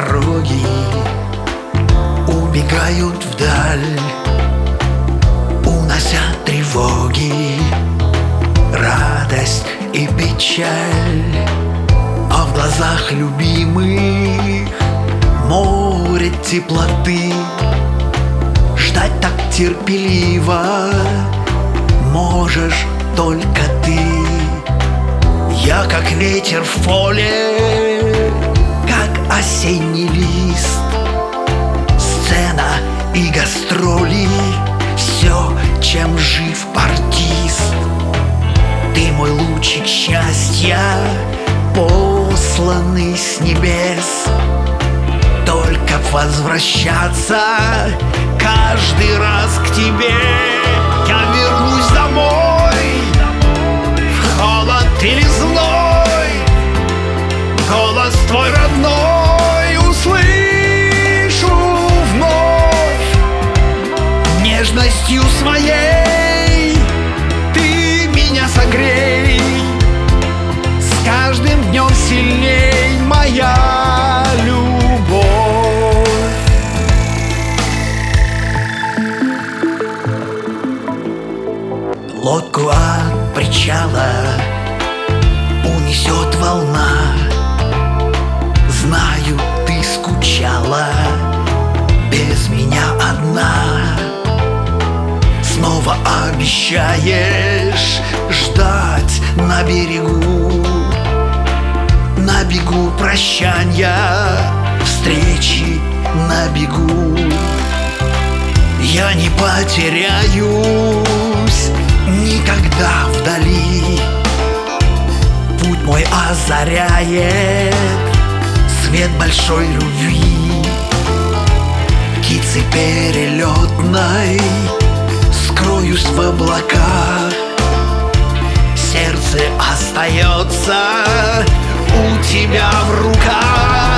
дороги убегают вдаль, унося тревоги, радость и печаль. А в глазах любимых море теплоты. Ждать так терпеливо можешь только ты. Я как ветер в поле, как осенний лист. Сцена и гастроли, все, чем жив артист. Ты мой лучик счастья, посланный с небес. Только возвращаться каждый раз к тебе. Я вернусь домой в холод или зной, голос твой родной услышу вновь. Нежностью своей ты меня согрей. С каждым днем сильней моя любовь. Лодку от причала унесет волна. Знаю, ты скучала без меня одна. Снова обещаешь ждать на берегу, на бегу прощанья, встречи на бегу. Я не потеряюсь никогда вдали. Путь мой озаряет свет большой любви. Птицей перелетной скроюсь в облаках. Сердце остается у тебя в руках.